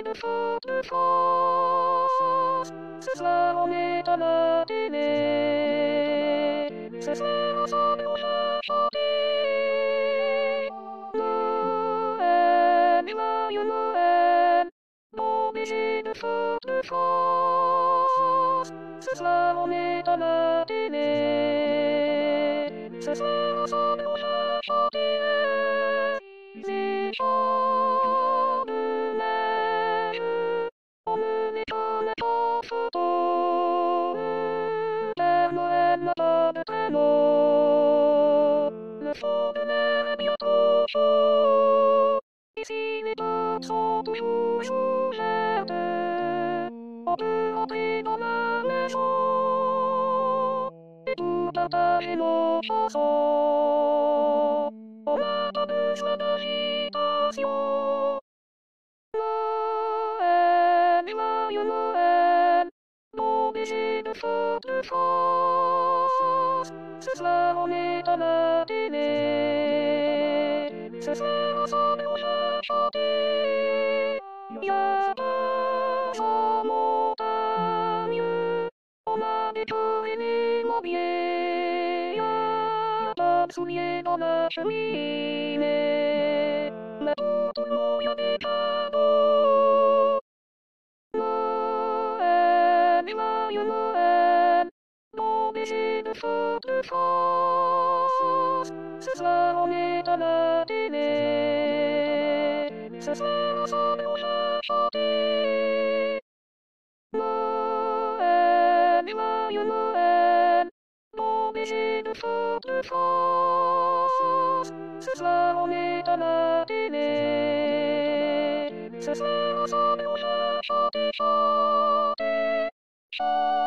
るフォーフォースさをねたらでねすさをされをさしてぬえにはゆぬえのびしるフォーフォースさをねたらでねすさをされをさしてねしょるねおむねとねとふとでもえなたべてのルフォルネビオトショイシリとソトシュシュシェテオブオピドナメソエトタタヒノショソおまたぶさだしたしよにはゆのえのびしるフォーフォースさをねたらでねすさをされをさしてやったそのたにゅおまびとえにもびえやったすみえのなしみねなとともよべたどにはゆのえのびしるフォーフォースさをねたらでねすさをされをさしてにはゆのえのびしるフォーフォースさをねたらでねすさをされをさして